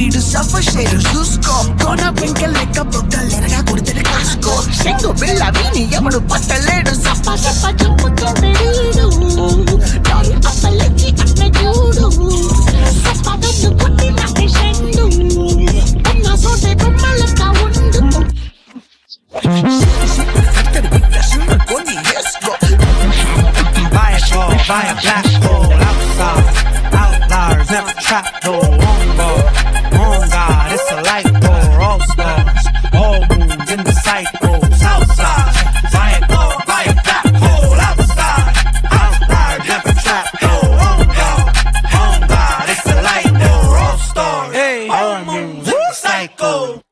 వీడు suffer share చూసుకో కోన పింకెల్ లెక్క బొక్కలేరగా కొడుతుడు కాసుకో చెంగు బిళ్ళ వీని ఎవడు పట్టలేడు సప్ప సప్ప చెప్పుతుంటే వీడు డాలు అప్పలెచ్చి అన్న చూడు సప్ప వెన్ను కొట్టి నాకు షెండు ఉన్న సోటే కొమ్మలక్క ఉండు By a black hole outside. Outliers never trap no on God, it's a light pole. All stars, all moons in the cycle. Southside, by a black hole outside. Outliers never trap no on God, it's a light pole. All stars, all moons in the cycle.